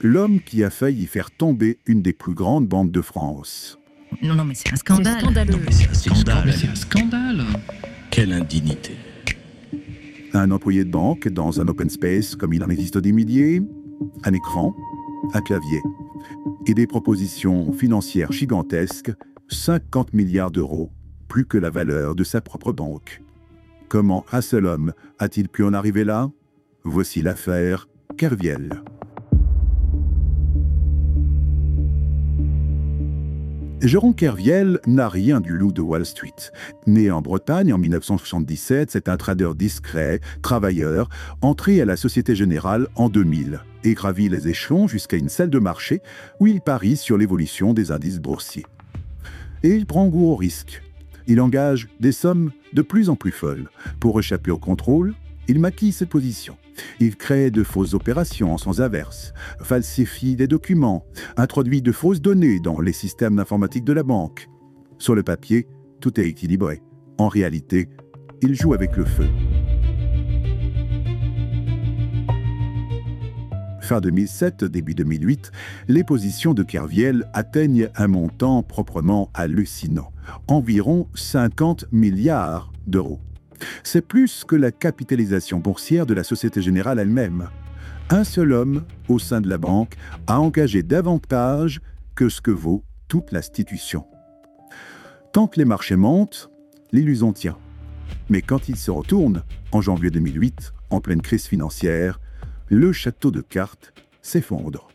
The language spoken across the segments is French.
l'homme qui a failli faire tomber une des plus grandes banques de France. Non, mais c'est un scandale. C'est scandaleux. Non, mais c'est un scandale. C'est un scandale. Quelle indignité. Un employé de banque dans un open space comme il en existe des milliers, un écran, un clavier et des propositions financières gigantesques, 50 milliards d'euros, plus que la valeur de sa propre banque. Comment un seul homme a-t-il pu en arriver là? Voici l'affaire Kerviel. Jérôme Kerviel n'a rien du loup de Wall Street. Né en Bretagne en 1977, c'est un trader discret, travailleur, entré à la Société Générale en 2000 et gravit les échelons jusqu'à une salle de marché où il parie sur l'évolution des indices boursiers. Et il prend goût au risque. Il engage des sommes de plus en plus folles. Pour échapper au contrôle, il maquille ses positions. Il crée de fausses opérations en sens inverse, falsifie des documents, introduit de fausses données dans les systèmes d'informatique de la banque. Sur le papier, tout est équilibré. En réalité, il joue avec le feu. Fin 2007, début 2008, les positions de Kerviel atteignent un montant proprement hallucinant, environ 50 milliards d'euros. C'est plus que la capitalisation boursière de la Société Générale elle-même. Un seul homme, au sein de la banque, a engagé davantage que ce que vaut toute l'institution. Tant que les marchés montent, l'illusion tient. Mais quand ils se retournent, en janvier 2008, en pleine crise financière, le château de cartes s'effondre.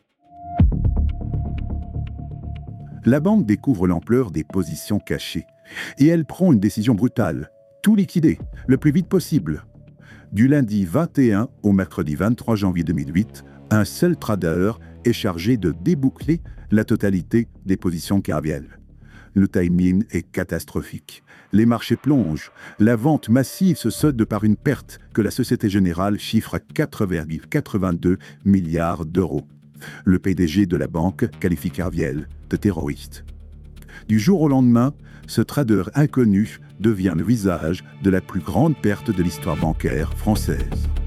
La banque découvre l'ampleur des positions cachées et elle prend une décision brutale. Tout liquider, le plus vite possible. Du lundi 21 au mercredi 23 janvier 2008, un seul trader est chargé de déboucler la totalité des positions Kerviel. Le timing est catastrophique. Les marchés plongent. La vente massive se solde par une perte que la Société Générale chiffre à 4,82 milliards d'euros. Le PDG de la banque qualifie Kerviel de terroriste. Du jour au lendemain, ce trader inconnu devient le visage de la plus grande perte de l'histoire bancaire française.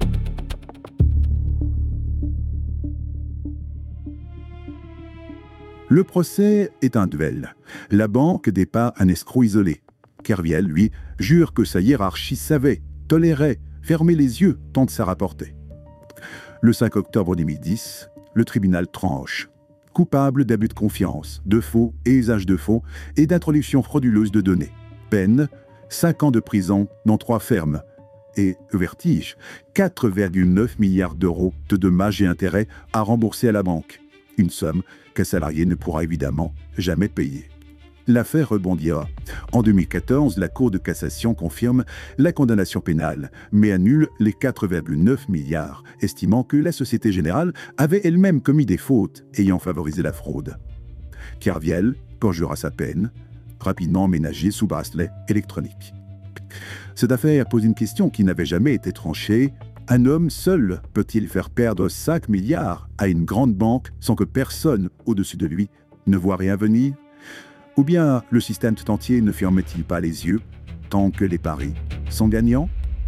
Le procès est un duel. La banque dépeint un escroc isolé. Kerviel, lui, jure que sa hiérarchie savait, tolérait, fermait les yeux tant que ça rapportait. Le 5 octobre 2010, le tribunal tranche. Coupable d'abus de confiance, de faux et usage de faux et d'introduction frauduleuse de données. Peine, 5 ans de prison, dont 3 fermes. Et vertige, 4,9 milliards d'euros de dommages et intérêts à rembourser à la banque. Une somme qu'un salarié ne pourra évidemment jamais payer. L'affaire rebondira. En 2014, la Cour de cassation confirme la condamnation pénale, mais annule les 4,9 milliards, estimant que la Société Générale avait elle-même commis des fautes ayant favorisé la fraude. Kerviel purgera sa peine, rapidement emménagé sous bracelet électronique. Cette affaire pose une question qui n'avait jamais été tranchée. Un homme seul peut-il faire perdre 5 milliards à une grande banque sans que personne au-dessus de lui ne voit rien venir? Ou bien le système tout entier ne ferme-t-il pas les yeux tant que les paris sont gagnants?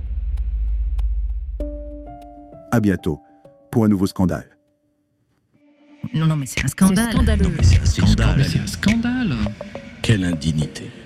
À bientôt pour un nouveau scandale. Non, mais c'est un scandale. C'est scandaleux. C'est un scandale. C'est un scandale. Quelle indignité.